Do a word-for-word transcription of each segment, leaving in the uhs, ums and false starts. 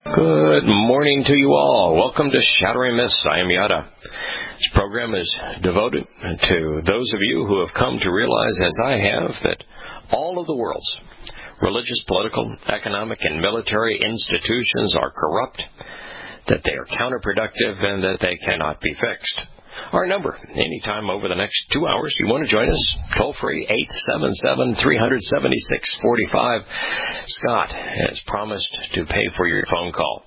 Good morning to you all. Welcome to Shattering Myths. I am Yada. This program is devoted to those of you who have come to realize, as I have, that all of the world's religious, political, economic, and military institutions are corrupt, that they are counterproductive, and that they cannot be fixed. Our number, anytime over the next two hours, you want to join us, toll free, eight seven seven, three seven six, four five. Scott has promised to pay for your phone call.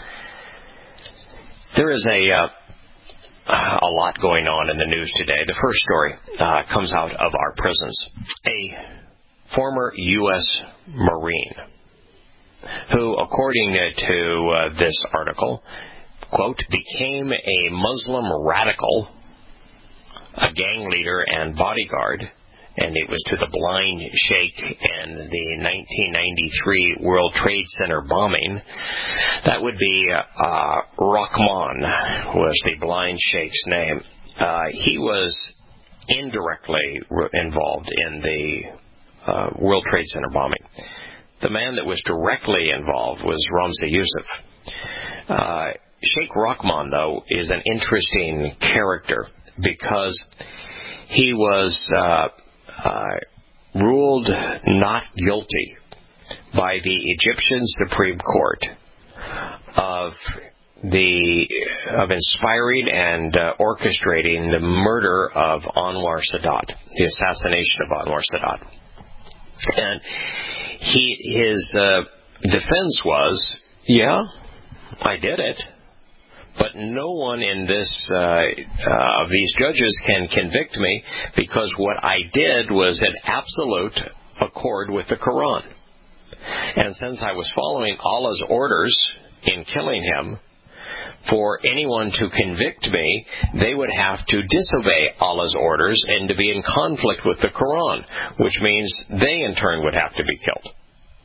There is a uh, a lot going on in the news today. The first story uh, comes out of our prisons. A former U S Marine who, according to uh, this article, quote, became a Muslim radical, a gang leader and bodyguard, and it was to the blind sheikh in the nineteen ninety-three World Trade Center bombing. That would be uh, Rahman was the blind sheikh's name. Uh, he was indirectly re- involved in the uh, World Trade Center bombing. The man that was directly involved was Ramzi Youssef. Uh, Sheikh Rahman, though, is an interesting character because he was uh, uh, ruled not guilty by the Egyptian Supreme Court of the of inspiring and uh, orchestrating the murder of Anwar Sadat, the assassination of Anwar Sadat. And he his uh, defense was, yeah, I did it. But no one in this uh, uh, of these judges can convict me because what I did was in absolute accord with the Quran. And since I was following Allah's orders in killing him, for anyone to convict me, they would have to disobey Allah's orders and to be in conflict with the Quran, which means they in turn would have to be killed.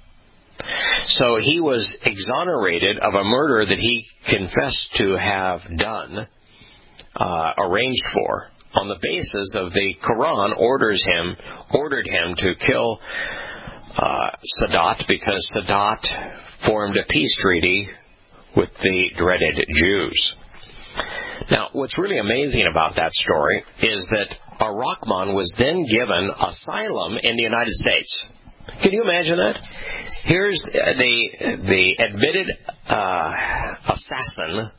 So he was exonerated of a murder that he confessed to have done, uh, arranged for, on the basis of the Quran orders him, ordered him to kill uh, Sadat because Sadat formed a peace treaty with the dreaded Jews. Now, what's really amazing about that story is that Rahman was then given asylum in the United States. Can you imagine that? Here's the the admitted uh, assassin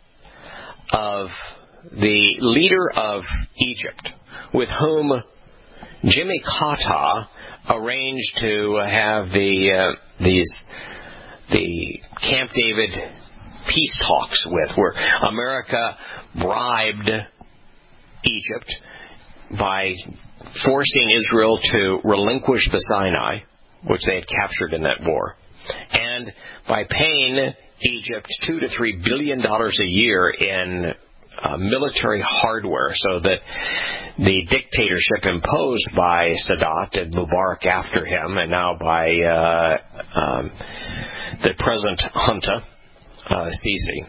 of the leader of Egypt, with whom Jimmy Carter arranged to have the uh, these the Camp David peace talks with, where America bribed Egypt by forcing Israel to relinquish the Sinai, which they had captured in that war, and by paying Egypt two to three billion dollars a year in uh, military hardware, so that the dictatorship imposed by Sadat and Mubarak after him, and now by uh, um, the present junta, uh, Sisi,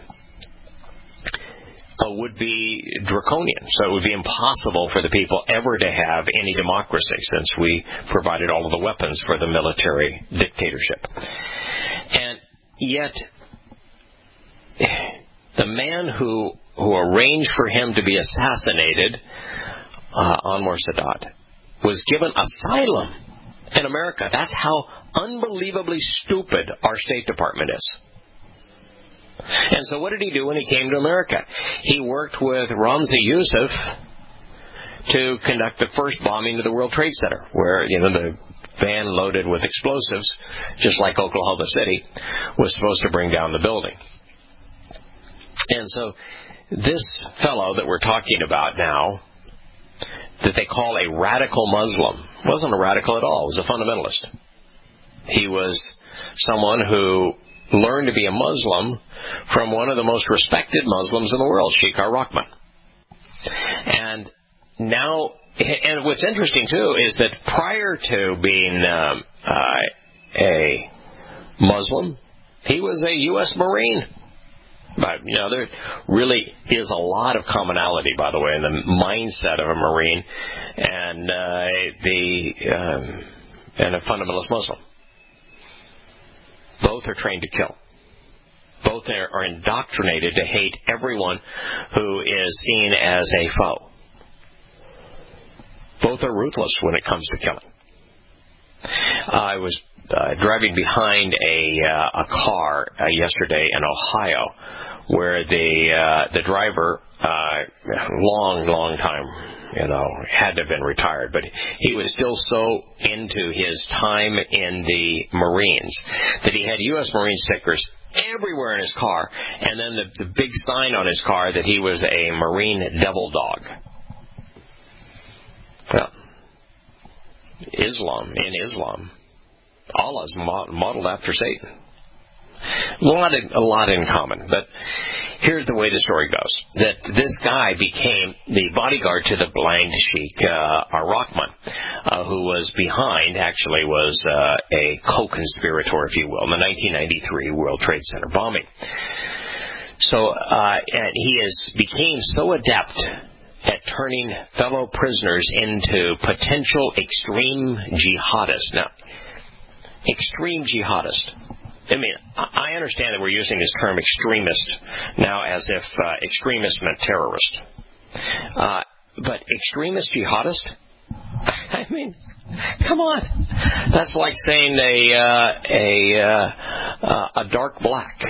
Uh, would be draconian. So it would be impossible for the people ever to have any democracy, since we provided all of the weapons for the military dictatorship. And yet, the man who who arranged for him to be assassinated, uh, Anwar Sadat, was given asylum in America. That's how unbelievably stupid our State Department is. And so what did he do when he came to America? He worked with Ramzi Youssef to conduct the first bombing of the World Trade Center, where, you know, the van loaded with explosives, just like Oklahoma City, was supposed to bring down the building. And so this fellow that we're talking about now, that they call a radical Muslim, wasn't a radical at all. He was a fundamentalist. He was someone who learned to be a Muslim from one of the most respected Muslims in the world, Sheikh Rahman. And now, and what's interesting too is that prior to being um, uh, a Muslim, he was a U S Marine. But, you know, there really is a lot of commonality, by the way, in the mindset of a Marine and uh, the um, and a fundamentalist Muslim. Both are trained to kill. Both are indoctrinated to hate everyone who is seen as a foe. Both are ruthless when it comes to killing. I was uh, driving behind a uh, a car uh, yesterday in Ohio, where the uh, the driver, uh, long, long time, you know, had to have been retired, but he was still so into his time in the Marines that he had U S Marine stickers everywhere in his car, and then the, the big sign on his car that he was a Marine devil dog. Well, Islam, in Islam, Allah is modeled after Satan. A lot, in, a lot in common, but here's the way the story goes. That this guy became the bodyguard to the blind sheik, uh, Ar-Rahman, uh, who was behind, actually was uh, a co-conspirator, if you will, in the nineteen ninety-three World Trade Center bombing. So uh, and he is became so adept at turning fellow prisoners into potential extreme jihadists. Now, extreme jihadist. I mean, I understand that we're using this term extremist now as if uh, extremist meant terrorist. Uh, but extremist jihadist? I mean, come on. That's like saying a uh, a uh, uh, a dark black.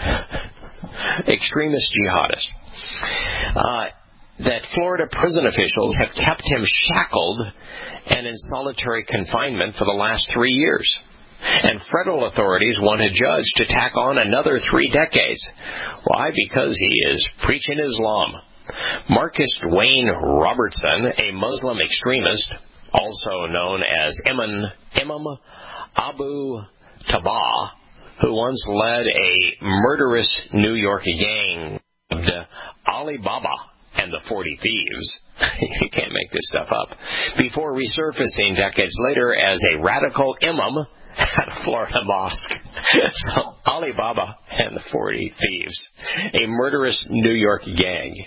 Extremist jihadist. Uh, that Florida prison officials have kept him shackled and in solitary confinement for the last three years. And federal authorities want a judge to tack on another three decades. Why? Because he is preaching Islam. Marcus Dwayne Robertson, a Muslim extremist, also known as Imam, Imam Abu Tabah, who once led a murderous New York gang named Ali Baba and the Forty Thieves. You can't make this stuff up. Before resurfacing decades later as a radical imam at a Florida mosque. So, Ali Baba and the Forty Thieves, a murderous New York gang.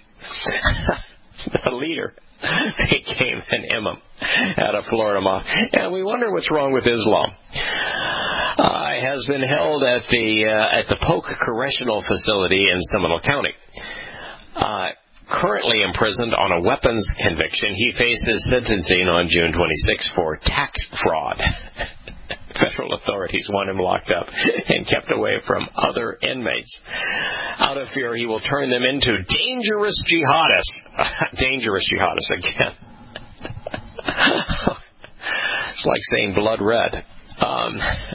The leader became an imam at a Florida mosque. And we wonder what's wrong with Islam. Uh, has been held at the uh, at the Polk Correctional Facility in Seminole County. Uh, currently imprisoned on a weapons conviction, he faces sentencing on June twenty-sixth for tax fraud. Federal authorities want him locked up and kept away from other inmates. Out of fear, he will turn them into dangerous jihadists. Dangerous jihadists again. It's like saying blood red. Um,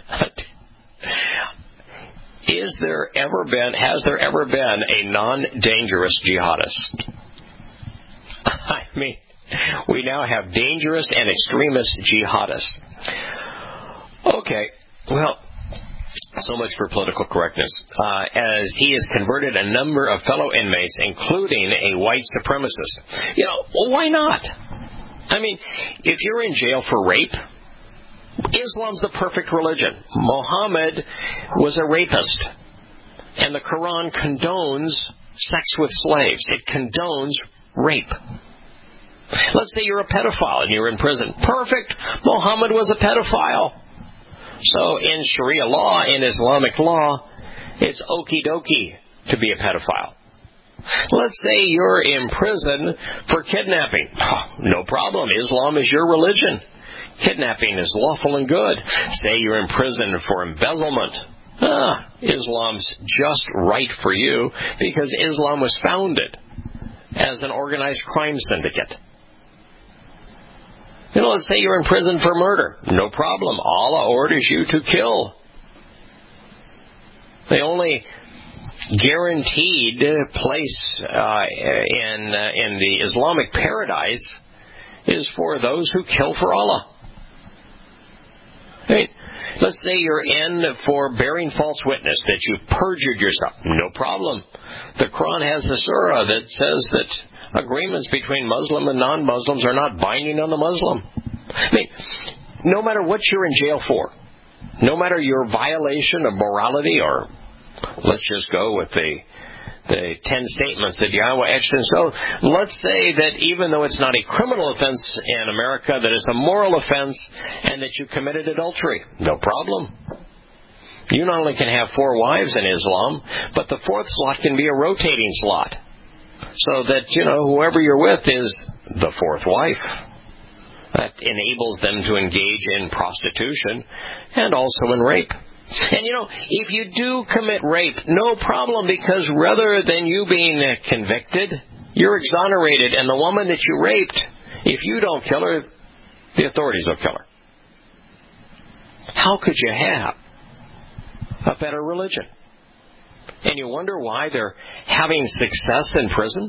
is there ever been, has there ever been a non-dangerous jihadist? I mean, we now have dangerous and extremist jihadists. Okay, well, so much for political correctness. Uh, as he has converted a number of fellow inmates, including a white supremacist. You know, well, why not? I mean, if you're in jail for rape, Islam's the perfect religion. Muhammad was a rapist, and the Quran condones sex with slaves. It condones rape. Let's say you're a pedophile and you're in prison. Perfect. Muhammad was a pedophile. So in Sharia law, in Islamic law, it's okie dokie to be a pedophile. Let's say you're in prison for kidnapping. Oh, no problem. Islam is your religion. Kidnapping is lawful and good. Say you're in prison for embezzlement. Ah, Islam's just right for you because Islam was founded as an organized crime syndicate. You know, let's say you're in prison for murder. No problem. Allah orders you to kill. The only guaranteed place uh, in uh, in the Islamic paradise is for those who kill for Allah. I mean, let's say you're in for bearing false witness, that you perjured yourself. No problem. The Quran has a surah that says that agreements between Muslim and non-Muslims are not binding on the Muslim. I mean, no matter what you're in jail for, no matter your violation of morality, or let's just go with the the ten statements that Yahweh etched in stone, let's say that even though it's not a criminal offense in America, that it's a moral offense and that you committed adultery. No problem. You not only can have four wives in Islam, but the fourth slot can be a rotating slot. So that, you know, whoever you're with is the fourth wife. That enables them to engage in prostitution and also in rape. And, you know, if you do commit rape, no problem, because rather than you being convicted, you're exonerated. And the woman that you raped, if you don't kill her, the authorities will kill her. How could you have a better religion? And you wonder why they're having success in prison?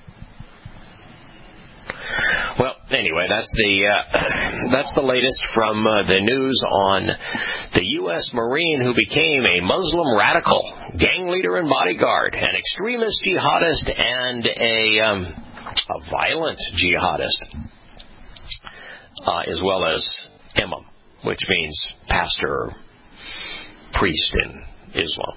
Well, anyway, that's the uh, that's the latest from uh, the news on the U S Marine who became a Muslim radical, gang leader and bodyguard, an extremist jihadist, and a um, a violent jihadist, uh, as well as imam, which means pastor or priest in Islam.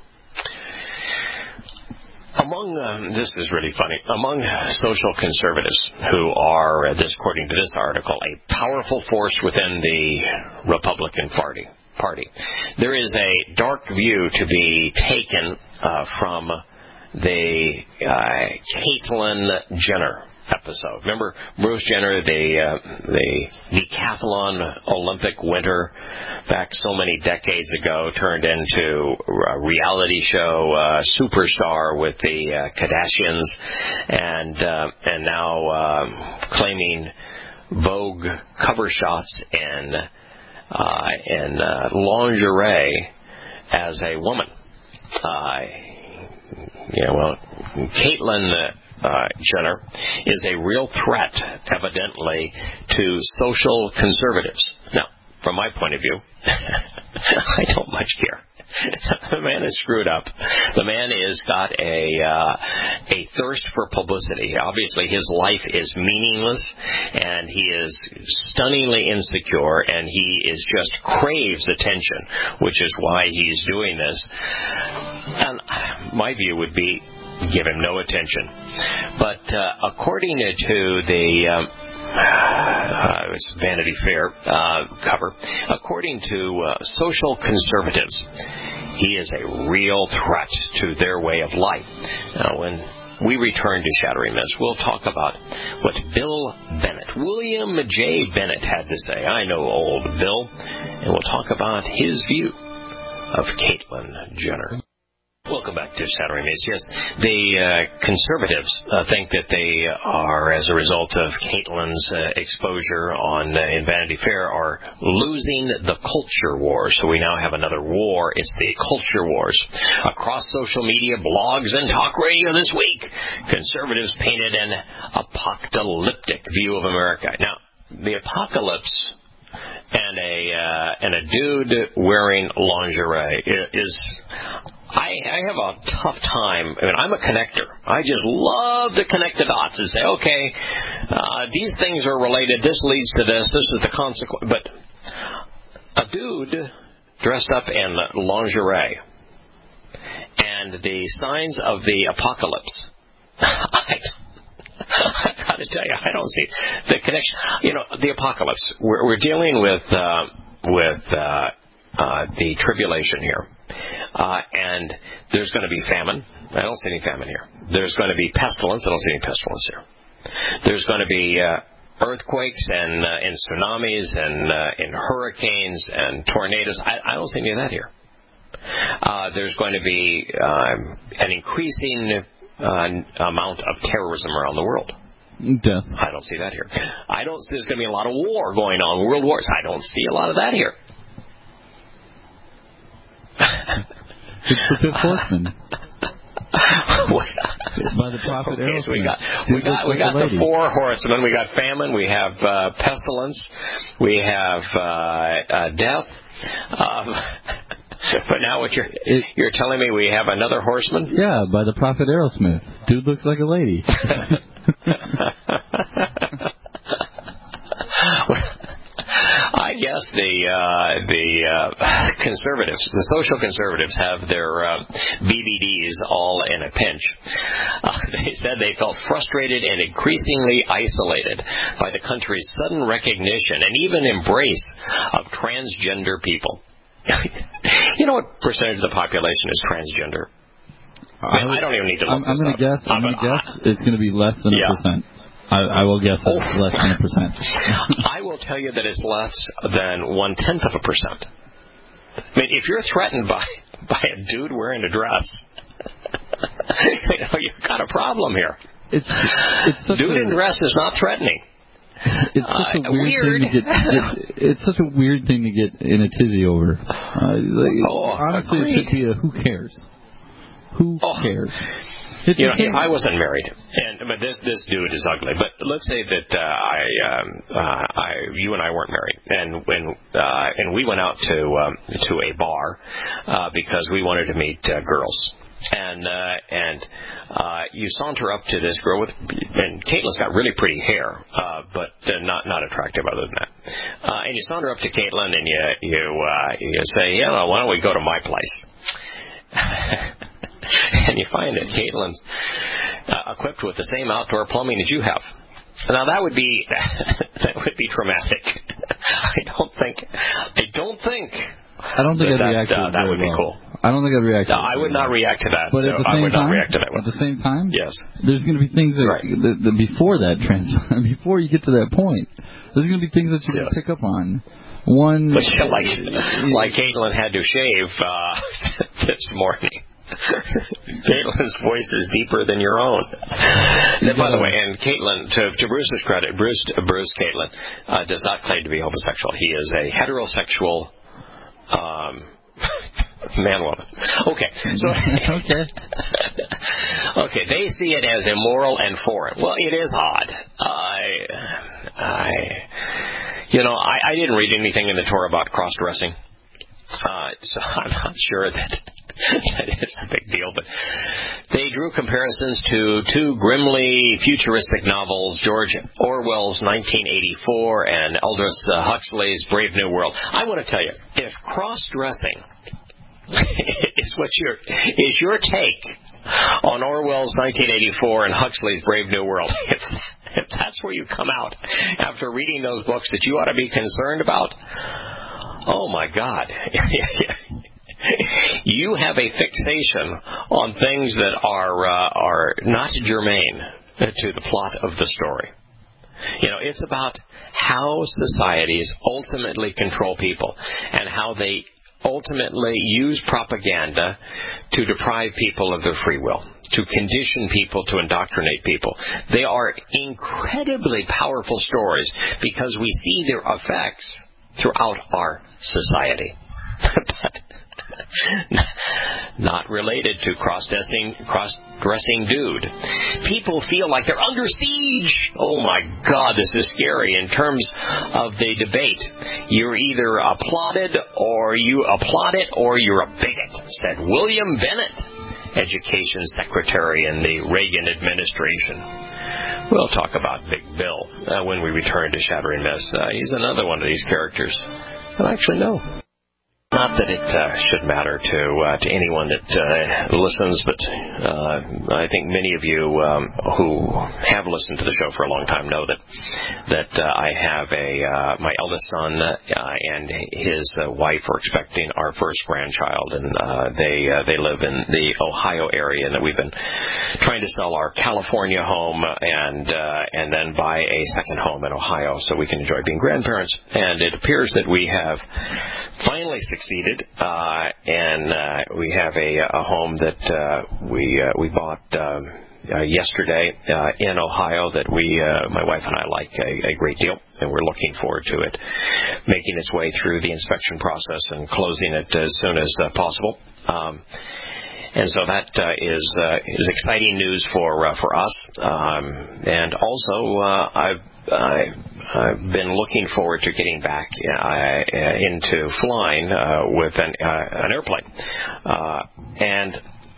Among, um, this is really funny, among social conservatives who are, uh, this, according to this article, a powerful force within the Republican Party, party, there is a dark view to be taken uh, from the uh, Caitlyn Jenner episode. Remember Bruce Jenner, the uh, the decathlon Olympic winner back so many decades ago, turned into a reality show uh, superstar with the uh, Kardashians, and uh, and now uh, claiming Vogue cover shots in uh, in uh, lingerie as a woman. Uh, yeah, well, Caitlyn Uh, Uh, Jenner is a real threat, evidently, to social conservatives. Now, from my point of view, I don't much care. The man is screwed up. The man has got a uh, a thirst for publicity. Obviously, his life is meaningless, and he is stunningly insecure, and he is just craves attention, which is why he's doing this. And my view would be, give him no attention. But uh, according to the um, uh, it's Vanity Fair uh, cover, according to uh, social conservatives, he is a real threat to their way of life. Now, when we return to Shattering Myths, we'll talk about what Bill Bennett, William J. Bennett, had to say. I know old Bill. And we'll talk about his view of Caitlyn Jenner. Welcome back to Shattering Myths. Yes, the uh, conservatives uh, think that they are, as a result of Caitlyn's uh, exposure on uh, in Vanity Fair, are losing the culture war. So we now have another war. It's the culture wars. Across social media, blogs, and talk radio this week, conservatives painted an apocalyptic view of America. Now, the apocalypse and a uh, and a dude wearing lingerie is. I, I have a tough time. I mean, I'm a connector. I just love to connect the dots and say, okay, uh, these things are related. This leads to this. This is the consequence. But a dude dressed up in lingerie and the signs of the apocalypse. I, I got to tell you, I don't see the connection. You know, the apocalypse. We're, we're dealing with uh, with uh, uh, the tribulation here. Uh, and there's going to be famine. I don't see any famine here. There's going to be pestilence. I don't see any pestilence here. There's going to be uh, earthquakes and, uh, and tsunamis and, uh, and hurricanes and tornadoes. I, I don't see any of that here. Uh, there's going to be um, an increasing uh, amount of terrorism around the world. Death. I don't see that here. I don't. There's going to be a lot of war going on, world wars. I don't see a lot of that here. It's the Fifth Horseman. By the prophet okay, Aerosmith. so we got we got we got the four horsemen. We got famine. We have uh, pestilence. We have uh, uh, death. Um, but now what you're it, you're telling me we have another horseman? Yeah, by the prophet Aerosmith. Dude looks like a lady. I guess the uh, the uh, conservatives, the social conservatives, have their uh, B V Ds all in a pinch. Uh, they said they felt frustrated and increasingly isolated by the country's sudden recognition and even embrace of transgender people. You know what percentage of the population is transgender? I, mean, I don't even need to look I'm, I'm going to guess. I'm going to guess it's going to be less than yeah. a percent. I, I will guess that it's less than a percent. I will tell you that it's less than one tenth of a percent. I mean, if you're threatened by by a dude wearing a dress, you know, you've got a problem here. It's, it's such dude a, in dress is not threatening. It's such a uh, weird, weird thing to get. It, it's such a weird thing to get in a tizzy over. Uh, like, oh, honestly, agreed. it should be a who cares. Who oh. cares? It's you know, if I wasn't married, and but this this dude is ugly. But let's say that uh, I, um, uh, I, you and I weren't married, and when uh, and we went out to um, to a bar uh, because we wanted to meet uh, girls. And uh, and uh, you saunter up to this girl with, and Caitlin's got really pretty hair, uh, but uh, not not attractive other than that. Uh, and you saunter up to Caitlin and you you uh, you say, yeah, well, why don't we go to my place? And you find that Caitlin's uh, equipped with the same outdoor plumbing as you have. Now that would be that would be traumatic. I don't think. I don't think. I don't think that, I'd react that, to uh, it. That would be well. cool. I don't think I'd react. No, to it I would not well. react to that. But no, at the I same would time, not react to that one. At the same time, yes, there's going to be things that, right. that, that before that trans, before you get to that point, there's going to be things that you're yes. going to pick up on. One, But yeah, like like Caitlin had to shave uh, this morning. Caitlin's voice is deeper than your own. And by the way, and Caitlin, to, to Bruce's credit, Bruce, Bruce Caitlin uh, does not claim to be homosexual. He is a heterosexual um, man-woman. Okay, so okay, okay, they see it as immoral and foreign. Well, it is odd. I, I, you know, I, I didn't read anything in the Torah about cross-dressing, uh, so I'm not sure that. That is a big deal, but they drew comparisons to two grimly futuristic novels, George Orwell's nineteen eighty-four and Aldous uh, Huxley's Brave New World. I want to tell you, if cross-dressing is what your is your take on Orwell's nineteen eighty-four and Huxley's Brave New World, if, if that's where you come out after reading those books that you ought to be concerned about, oh my God. You have a fixation on things that are uh, are not germane to the plot of the story. You know, it's about how societies ultimately control people and how they ultimately use propaganda to deprive people of their free will, to condition people, to indoctrinate people. They are incredibly powerful stories because we see their effects throughout our society. But not related to cross-dressing, cross-dressing dude. People feel like they're under siege. Oh my God, this is scary in terms of the debate. You're either applauded or you applaud it or you're a bigot, said William Bennett, Education Secretary in the Reagan administration. We'll talk about Big Bill uh, when we return to Shattering Myths. Uh, he's another one of these characters that I actually know. Not that it uh, should matter to uh, to anyone that uh, listens, but uh, I think many of you um, who have listened to the show for a long time know that that uh, I have a uh, my eldest son uh, and his uh, wife are expecting our first grandchild, and uh, they uh, they live in the Ohio area, and that we've been trying to sell our California home and uh, and then buy a second home in Ohio so we can enjoy being grandparents. And it appears that we have finally succeeded, uh, and uh, we have a, a home that uh, we uh, we bought um, uh, yesterday uh, in Ohio that we, uh, my wife and I, like a, a great deal, and we're looking forward to it making its way through the inspection process and closing it as soon as uh, possible. Um, And so that uh, is uh, is exciting news for uh, for us, um, and also uh, I've I, I've been looking forward to getting back uh, into flying uh, with an uh, an airplane, uh, and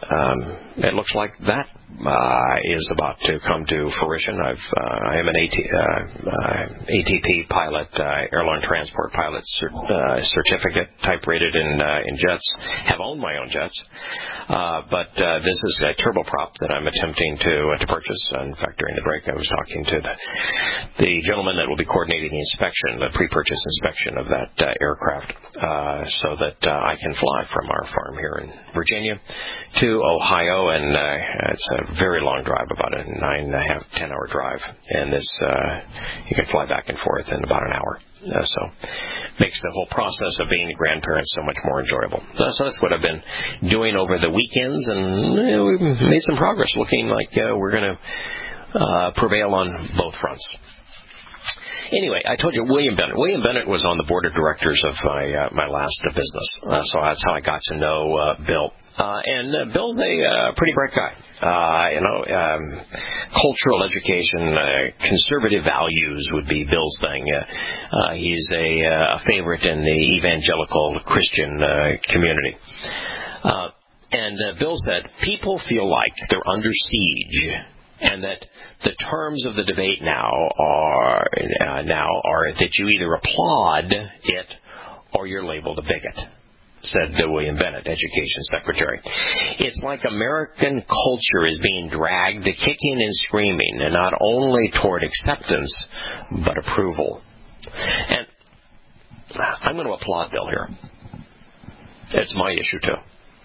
um, it looks like that uh, is about to come to fruition. I've uh, I am an AT, uh, uh, A T P pilot, uh, airline transport pilot cert, uh, certificate, type rated in uh, in jets. Have owned my own jets, uh, but uh, this is a turboprop that I'm attempting to uh, to purchase. In fact, during the break, I was talking to the the gentleman that will be coordinating the inspection, the pre-purchase inspection of that uh, aircraft, uh, so that uh, I can fly from our farm here in Virginia to Ohio, and uh, it's a very long drive, about a nine and a half, ten hour drive, and this uh, you can fly back and forth in about an hour. Uh, so makes the whole process of being a grandparent so much more enjoyable. Uh, so that's what I've been doing over the weekends, and uh, we've made some progress, looking like uh, we're going to uh, prevail on both fronts. Anyway, I told you William Bennett. William Bennett was on the board of directors of my uh, my last uh, business, uh, so that's how I got to know uh, Bill. Uh, and uh, Bill's a uh, pretty bright guy. Uh, you know, um, cultural education, uh, conservative values would be Bill's thing. Uh, uh, he's a, uh, a favorite in the evangelical Christian uh, community. Uh, and uh, Bill said, people feel like they're under siege, and that the terms of the debate now are uh, now are that you either applaud it or you're labeled a bigot, said William Bennett, Education Secretary. It's like American culture is being dragged kicking and screaming, and not only toward acceptance, but approval. And I'm going to applaud Bill here. It's my issue, too.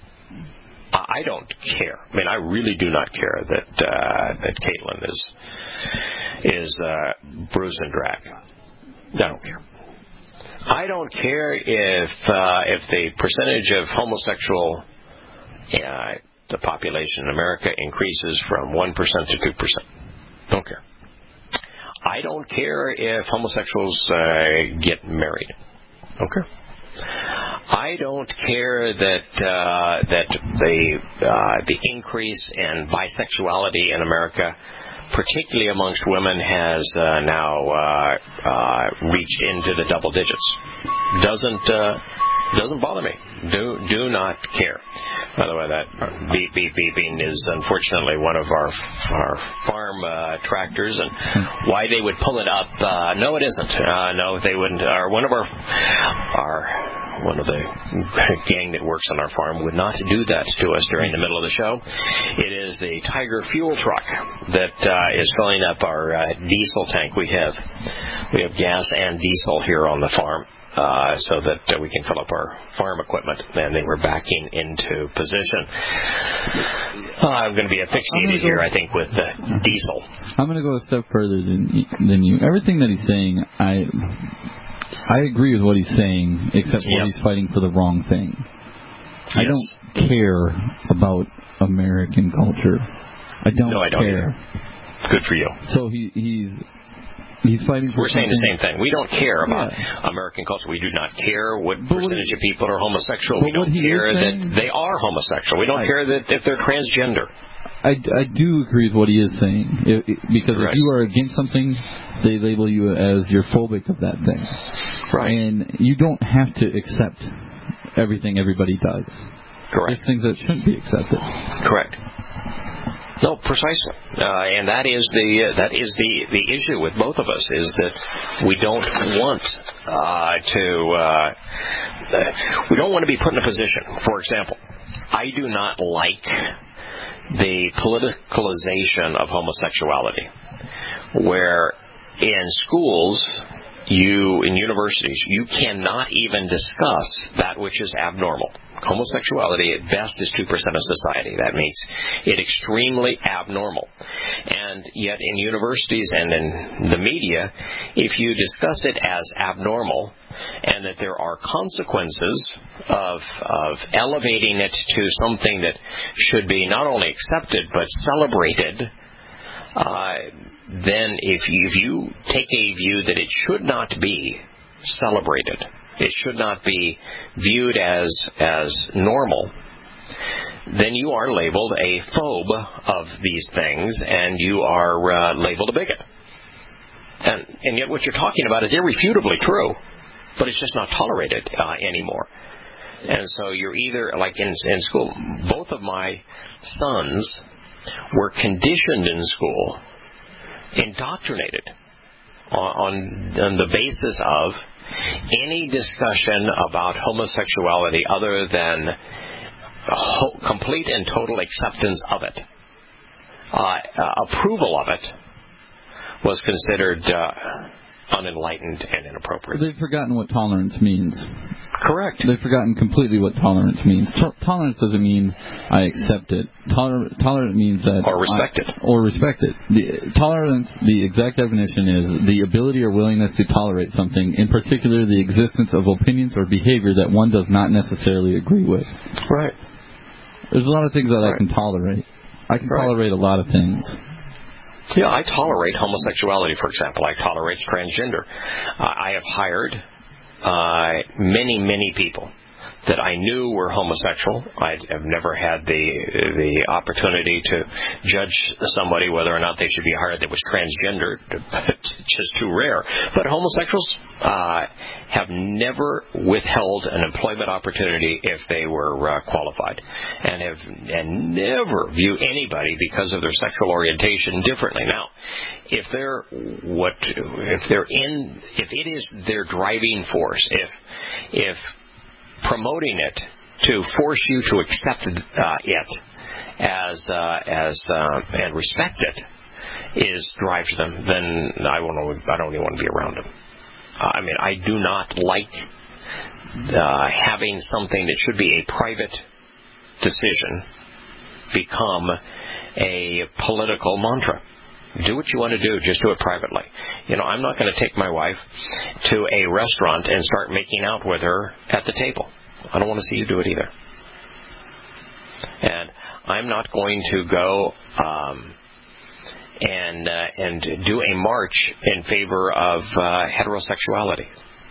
I don't care. I mean, I really do not care that uh, that Caitlin is is uh, bruised and dragged. I don't care. I don't care if uh, if the percentage of homosexual uh, the population in America increases from one percent to two percent. Don't care. I don't care if homosexuals uh, get married. Don't care. I don't care that uh, that the uh, the increase in bisexuality in America, particularly amongst women, has uh, now uh, uh, reached into the double digits. Doesn't uh, doesn't bother me. Do do not care. By the way, that beep beep beeping is unfortunately one of our our farm uh, tractors, and why they would pull it up? Uh, no, it isn't. Uh, no, they wouldn't. Or one of our our one of the gang that works on our farm would not do that to us during the middle of the show. It is the Tiger fuel truck that uh, is filling up our uh, diesel tank. We have we have gas and diesel here on the farm. Uh, so that uh, we can fill up our farm equipment, and they were backing into position. Uh, I'm going to be asphyxiated here, I think, with uh, diesel. I'm going to go a step further than than you. Everything that he's saying, I I agree with what he's saying, except for yep. he's fighting for the wrong thing. Yes. I don't care about American culture. I don't no, I don't care. Either. Good for you. So he he's. He's fighting for We're saying something. the same thing. We don't care about yeah. American culture. We do not care what but percentage what, of people are homosexual. We don't care that they are homosexual. We don't I, care that if they're transgender. I, I do agree with what he is saying. It, it, because right. if you are against something, they label you as you're phobic of that thing. Right. And you don't have to accept everything everybody does. Correct. There's things that shouldn't be accepted. Correct. No, precisely, uh, and that is the uh, that is the, the issue with both of us, is that we don't want uh, to uh, we don't want to be put in a position. For example, I do not like the politicalization of homosexuality, where in schools, you in universities, you cannot even discuss that which is abnormal. Homosexuality at best is two percent of society. That makes it extremely abnormal. And yet in universities and in the media, if you discuss it as abnormal and that there are consequences of, of elevating it to something that should be not only accepted but celebrated, uh, then if you, if you take a view that it should not be celebrated, it should not be viewed as as normal, then you are labeled a phobe of these things, and you are uh, labeled a bigot. And, and yet what you're talking about is irrefutably true, but it's just not tolerated uh, anymore. And so you're either, like in, in school, both of my sons were conditioned in school, indoctrinated on, on the basis of any discussion about homosexuality other than ho- complete and total acceptance of it, uh, uh, approval of it, was considered uh, unenlightened and inappropriate. They've forgotten what tolerance means. Correct. They've forgotten completely what tolerance means. To- tolerance doesn't mean I accept it. Toler- tolerant means that... Or respect I, it. Or respect it. The, tolerance, the exact definition is the ability or willingness to tolerate something, in particular the existence of opinions or behavior that one does not necessarily agree with. Right. There's a lot of things that right. I can tolerate. I can right. tolerate a lot of things. Yeah, I tolerate homosexuality, for example. I tolerate transgender. Uh, I have hired uh, many, many people that I knew were homosexual. I have never had the the opportunity to judge somebody whether or not they should be hired that was transgender. It's just too rare. But homosexuals uh, have never withheld an employment opportunity if they were uh, qualified, and have and never view anybody because of their sexual orientation differently. Now, if they're what if they're in if it is their driving force, if if promoting it to force you to accept uh, it as uh, as uh, and respect it is drives them, then I won't. I don't even want to be around them. Uh, I mean, I do not like uh, having something that should be a private decision become a political mantra. Do what you want to do, just do it privately. You know, I'm not going to take my wife to a restaurant and start making out with her at the table. I don't want to see you do it either. And I'm not going to go um, and uh, and do a march in favor of uh, heterosexuality.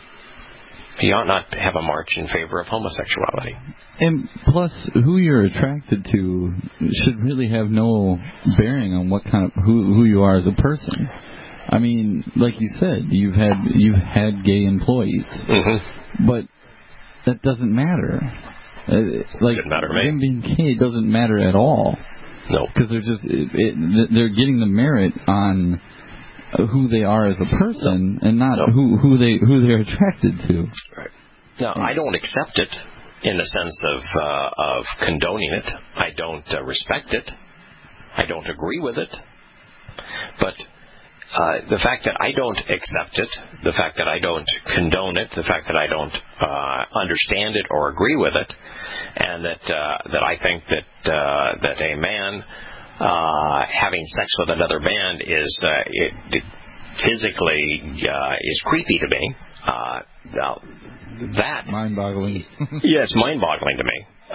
You ought not have a march in favor of homosexuality. And plus, who you're attracted to should really have no bearing on what kind of who who you are as a person. I mean, like you said, you've had you've had gay employees, mm-hmm. but that doesn't matter. Uh, like doesn't matter to me. Them being gay doesn't matter at all. No, because they're just it, it, they're getting the merit on who they are as a person, and not no. who who they who they're attracted to. Right. Now, I don't accept it in the sense of uh, of condoning it. I don't uh, respect it. I don't agree with it. But uh, the fact that I don't accept it, the fact that I don't condone it, the fact that I don't uh, understand it or agree with it, and that uh, that I think that uh, that a man uh, having sex with another man is uh, it, it physically uh, is creepy to me. Uh, now, that mind-boggling. Yeah, it's mind-boggling to me. Uh,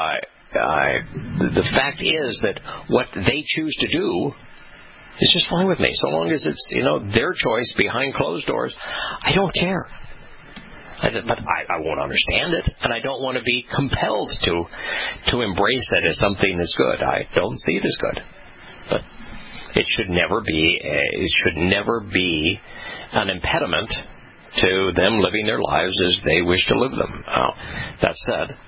uh, the fact is that what they choose to do is just fine with me, so long as it's, you know, their choice behind closed doors. I don't care. I said, but I, I won't understand it, and I don't want to be compelled to to embrace it as something that's good. I don't see it as good, but it should never be a, it should never be an impediment to them living their lives as they wish to live them. Now, that said,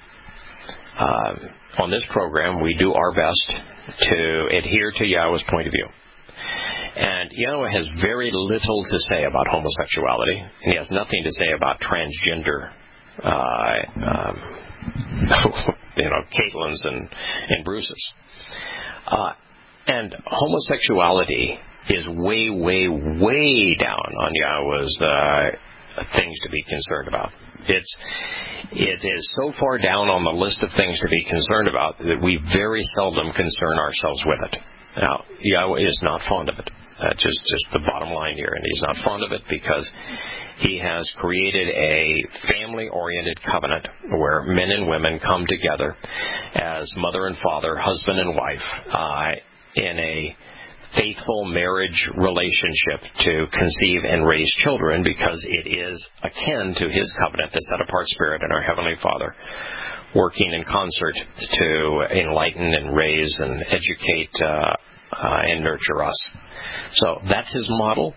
uh, on this program, we do our best to adhere to Yahweh's point of view. And Yahweh has very little to say about homosexuality, and he has nothing to say about transgender, uh, um, you know, Caitlins and, and Bruces. Uh, and homosexuality is way, way, way down on Yahweh's uh, things to be concerned about. It's it is so far down on the list of things to be concerned about that we very seldom concern ourselves with it. Now, Yahweh is not fond of it. That's just, just the bottom line here. And he's not fond of it because he has created a family-oriented covenant where men and women come together as mother and father, husband and wife, uh, in a faithful marriage relationship to conceive and raise children, because it is akin to his covenant, the set-apart Spirit and our Heavenly Father, working in concert to enlighten and raise and educate uh, uh, and nurture us. So that's his model.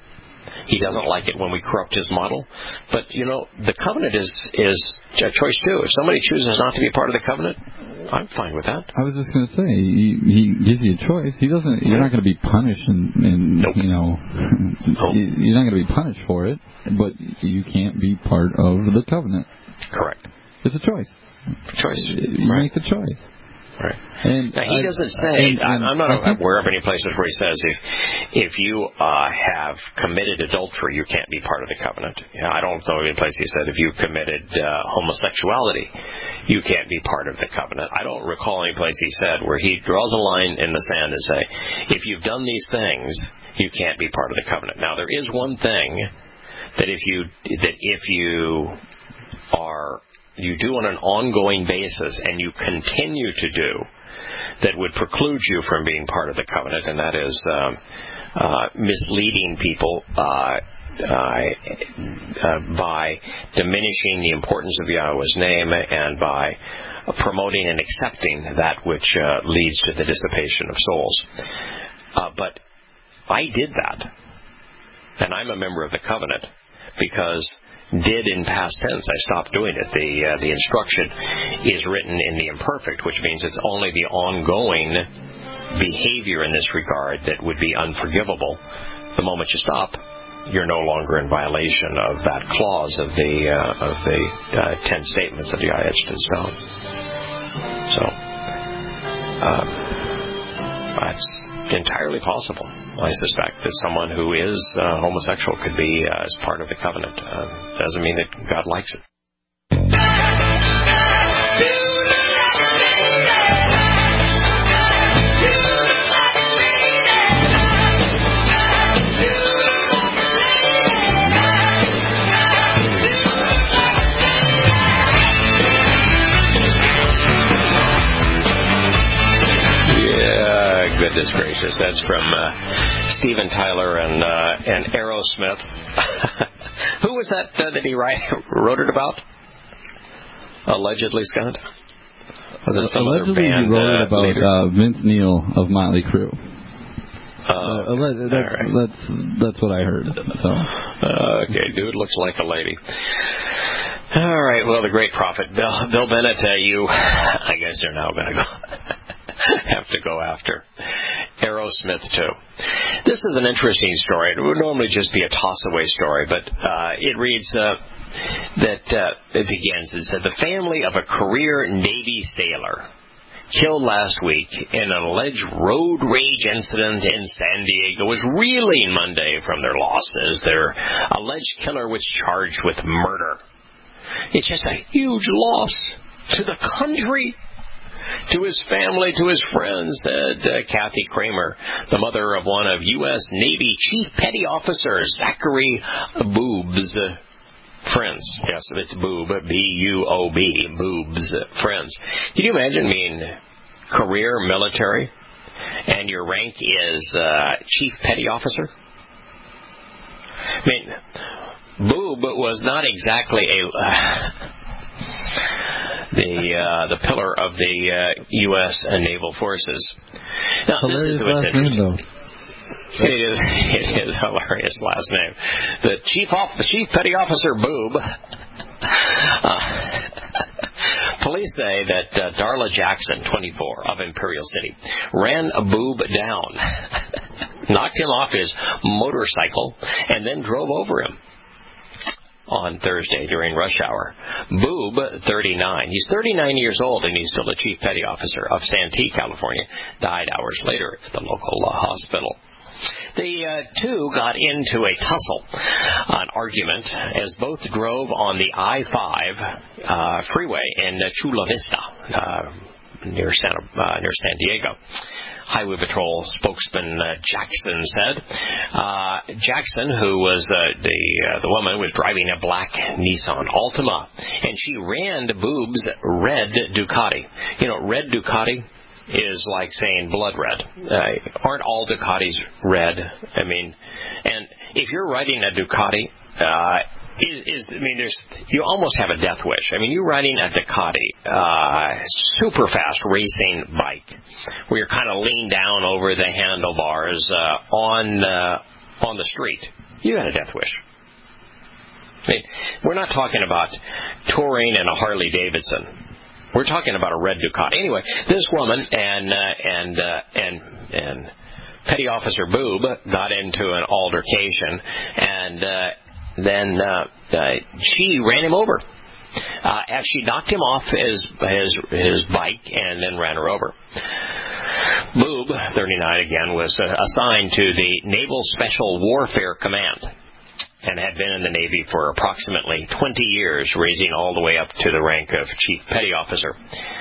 He doesn't like it when we corrupt his model. But, you know, the covenant is is a choice, too. If somebody chooses not to be part of the covenant, I'm fine with that. I was just going to say, he, he gives you a choice. He doesn't. You're not going to be punished, and, and nope. you know, nope. you're not going to be punished for it. But you can't be part of the covenant. Correct. It's a choice. Choice. You right. make the choice. Right. And now, he I, doesn't say, and, and I'm not I think, aware of any places where he says if if you uh, have committed adultery, you can't be part of the covenant. You know, I don't know any place he said if you committed uh, homosexuality, you can't be part of the covenant. I don't recall any place he said where he draws a line in the sand and say, if you've done these things, you can't be part of the covenant. Now, there is one thing that if you that if you are you do on an ongoing basis and you continue to do that would preclude you from being part of the covenant, and that is um, uh, misleading people uh, uh, uh, by diminishing the importance of Yahweh's name and by promoting and accepting that which uh, leads to the dissipation of souls. Uh, but I did that, and I'm a member of the covenant because did in past tense. I stopped doing it. The uh, the instruction is written in the imperfect, which means it's only the ongoing behavior in this regard that would be unforgivable. The moment you stop, you're no longer in violation of that clause of the uh, of the uh, ten statements that Yah etched in stone. So uh, that's entirely possible. I suspect that someone who is uh, homosexual could be uh, as part of the covenant. Uh, doesn't mean that God likes it. Goodness gracious, that's from uh, Steven Tyler and uh, and Aerosmith. Who was that uh, that he write, wrote it about? Allegedly, Scott? Was it some Allegedly, other band, he wrote uh, it about uh, Vince Neil of Motley Crue. Uh, uh, that's, right. that's that's what I heard. So uh, okay, dude looks like a lady. All right, well, the great prophet Bill, Bill Bennett, uh, you, I guess you're now going to go. have to go after Aerosmith too. This is an interesting story. It would normally just be a toss-away story, but uh, it reads uh, that uh, it begins. It said the family of a career Navy sailor killed last week in an alleged road rage incident in San Diego was reeling Monday from their losses. Their alleged killer was charged with murder. It's just a huge loss to the country, to his family, to his friends, said uh, Kathy Kramer, the mother of one of U S Navy Chief Petty Officer Zachary Boob's uh, friends. Yes, it's Boob, B U O B, Boob's uh, friends. Can you imagine being career military and your rank is uh, Chief Petty Officer? I mean, Boob was not exactly a... Uh, the uh, the pillar of the uh, U S Naval Forces. Now, this is what's interesting. It is it is a hilarious last name. The chief off the chief petty officer Boob. Uh, police say that uh, Darla Jackson, twenty-four, of Imperial City, ran a Boob down, knocked him off his motorcycle, and then drove over him on Thursday during rush hour. Boob, thirty-nine. He's thirty-nine years old, and he's still the chief petty officer of Santee, California. Died hours later at the local uh, hospital. The uh, two got into a tussle, an argument, as both drove on the I five uh, freeway in uh, Chula Vista, uh, near, Santa, uh, near San Diego. Highway Patrol spokesman uh, Jackson said. Uh, Jackson, who was uh, the uh, the woman, was driving a black Nissan Altima, and she ran Boob's red Ducati. You know, red Ducati is like saying blood red. Uh, aren't all Ducatis red? I mean, and if you're riding a Ducati, uh, Is, is I mean, there's you almost have a death wish. I mean, you're riding a Ducati, uh, super fast racing bike, where you're kind of leaned down over the handlebars uh, on uh, on the street. you had a death wish. I mean, we're not talking about touring in a Harley Davidson. We're talking about a red Ducati. Anyway, this woman and uh, and uh, and and Petty Officer Boob got into an altercation, and uh, then uh, uh, she ran him over. Uh, she knocked him off his his his bike and then ran her over. Boob, thirty-nine again, was uh, assigned to the Naval Special Warfare Command and had been in the Navy for approximately twenty years, raising all the way up to the rank of Chief Petty Officer.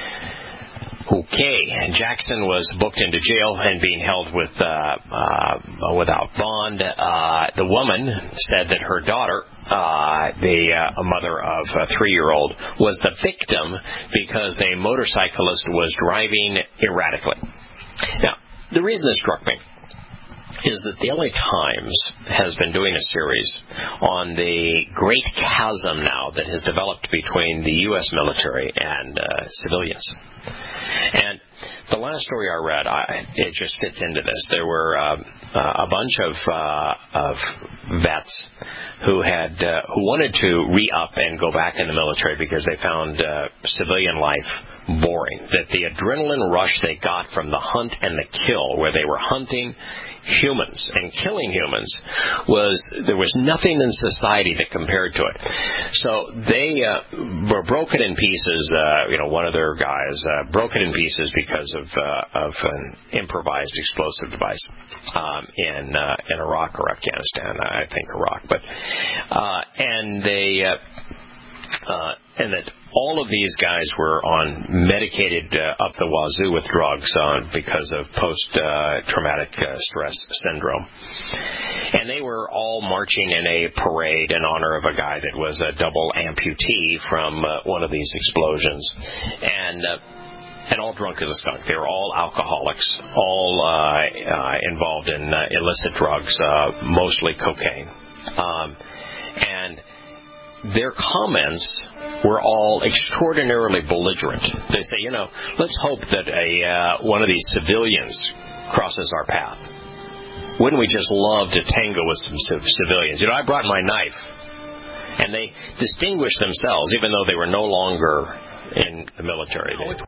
Okay, Jackson was booked into jail and being held with uh, uh, without bond. Uh, the woman said that her daughter, uh, the uh, mother of a three-year-old, was the victim because the motorcyclist was driving erratically. Now, the reason this struck me is that the L A Times has been doing a series on the great chasm now that has developed between the U S military and uh, civilians. And the last story I read, I, it just fits into this. There were uh, uh, a bunch of uh, of vets who had uh, who wanted to re-up and go back in the military because they found uh, civilian life boring. That the adrenaline rush they got from the hunt and the kill, where they were hunting humans and killing humans, was there was nothing in society that compared to it. So they uh, were broken in pieces. Uh, you know, one of their guys uh, broke it in pieces because of uh, of an improvised explosive device um, in uh, in Iraq or Afghanistan. I think Iraq, but uh, and they. Uh, Uh, and that all of these guys were on medicated uh, up the wazoo with drugs uh, because of post-traumatic uh, stress syndrome. And they were all marching in a parade in honor of a guy that was a double amputee from uh, one of these explosions. And uh, and all drunk as a skunk. They were all alcoholics, all uh, uh, involved in uh, illicit drugs, uh, mostly cocaine. Um, and their comments were all extraordinarily belligerent. They say, you know, let's hope that a uh, one of these civilians crosses our path. Wouldn't we just love to tango with some c- civilians? You know, I brought my knife. And they distinguished themselves, even though they were no longer in the military. They